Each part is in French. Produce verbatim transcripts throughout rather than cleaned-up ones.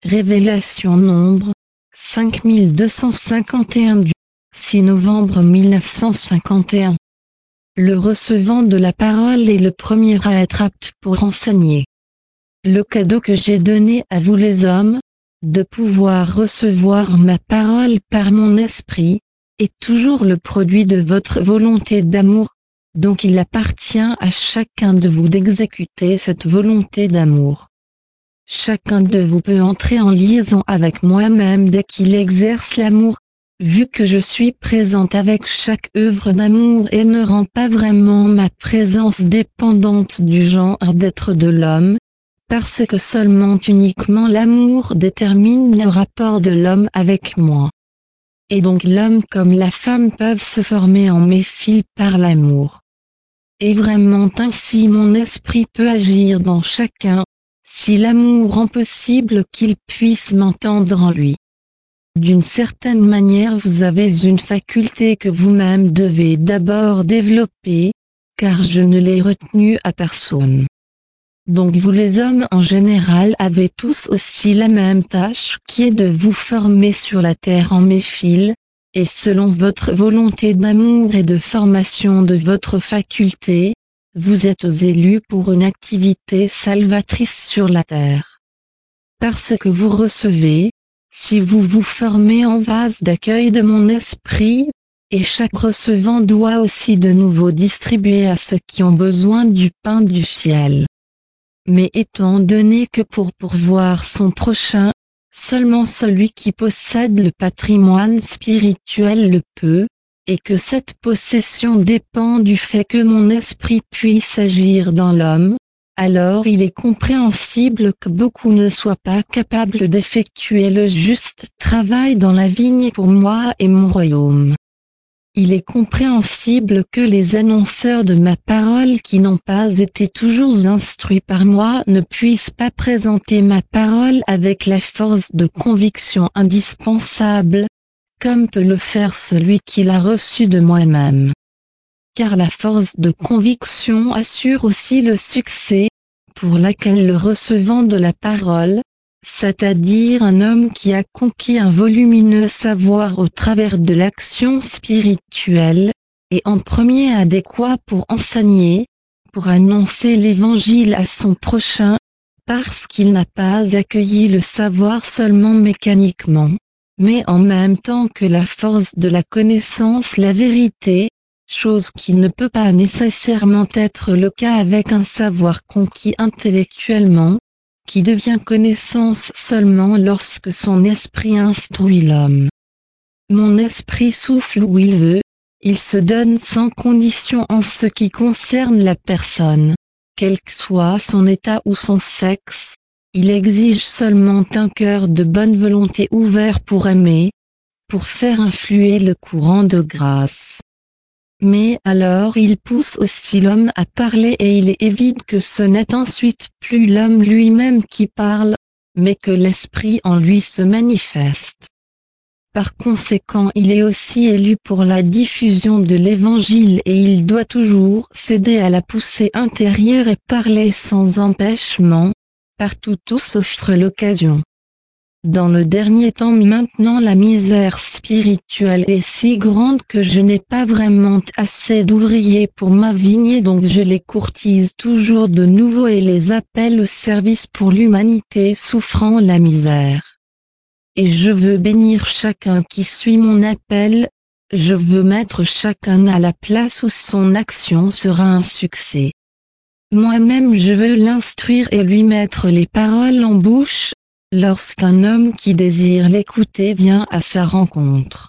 Révélation Nombre, cinq mille deux cent cinquante et un du six novembre mille neuf cent cinquante et un. Le recevant de la parole est le premier à être apte pour enseigner. Le cadeau que j'ai donné à vous les hommes, de pouvoir recevoir ma parole par mon esprit, est toujours le produit de votre volonté d'amour, donc il appartient à chacun de vous d'exécuter cette volonté d'amour. Chacun de vous peut entrer en liaison avec moi-même dès qu'il exerce l'amour, vu que je suis présente avec chaque œuvre d'amour et ne rend pas vraiment ma présence dépendante du genre d'être de l'homme, parce que seulement uniquement l'amour détermine le rapport de l'homme avec moi. Et donc l'homme comme la femme peuvent se former en mes fils par l'amour. Et vraiment ainsi mon esprit peut agir dans chacun, si l'amour rend possible qu'il puisse m'entendre en lui. D'une certaine manière vous avez une faculté que vous-même devez d'abord développer, car je ne l'ai retenue à personne. Donc vous les hommes en général avez tous aussi la même tâche qui est de vous former sur la terre en mes fils, et selon votre volonté d'amour et de formation de votre faculté, vous êtes élus pour une activité salvatrice sur la terre. Parce que vous recevez, si vous vous formez en vase d'accueil de mon esprit, et chaque recevant doit aussi de nouveau distribuer à ceux qui ont besoin du pain du ciel. Mais étant donné que pour pourvoir son prochain, seulement celui qui possède le patrimoine spirituel le peut, et que cette possession dépend du fait que mon esprit puisse agir dans l'homme, alors il est compréhensible que beaucoup ne soient pas capables d'effectuer le juste travail dans la vigne pour moi et mon royaume. Il est compréhensible que les annonceurs de ma parole qui n'ont pas été toujours instruits par moi ne puissent pas présenter ma parole avec la force de conviction indispensable, comme peut le faire celui qui l'a reçu de moi-même. Car la force de conviction assure aussi le succès, pour laquelle le recevant de la parole, c'est-à-dire un homme qui a conquis un volumineux savoir au travers de l'action spirituelle, est en premier adéquat pour enseigner, pour annoncer l'évangile à son prochain, parce qu'il n'a pas accueilli le savoir seulement mécaniquement, mais en même temps que la force de la connaissance la vérité, chose qui ne peut pas nécessairement être le cas avec un savoir conquis intellectuellement, qui devient connaissance seulement lorsque son esprit instruit l'homme. Mon esprit souffle où il veut, il se donne sans condition en ce qui concerne la personne, quel que soit son état ou son sexe, il exige seulement un cœur de bonne volonté ouvert pour aimer, pour faire influer le courant de grâce. Mais alors il pousse aussi l'homme à parler et il est évident que ce n'est ensuite plus l'homme lui-même qui parle, mais que l'esprit en lui se manifeste. Par conséquent il est aussi élu pour la diffusion de l'évangile et il doit toujours céder à la poussée intérieure et parler sans empêchement, partout où s'offre l'occasion. Dans le dernier temps maintenant la misère spirituelle est si grande que je n'ai pas vraiment assez d'ouvriers pour ma vigne et donc je les courtise toujours de nouveau et les appelle au service pour l'humanité souffrant la misère. Et je veux bénir chacun qui suit mon appel, je veux mettre chacun à la place où son action sera un succès. Moi-même je veux l'instruire et lui mettre les paroles en bouche, lorsqu'un homme qui désire l'écouter vient à sa rencontre.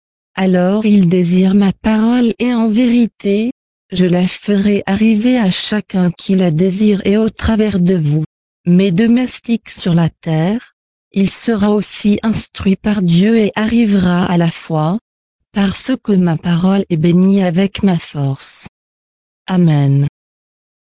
Alors il désire ma parole et en vérité, je la ferai arriver à chacun qui la désire et au travers de vous, mes domestiques sur la terre, il sera aussi instruit par Dieu et arrivera à la foi, parce que ma parole est bénie avec ma force. Amen.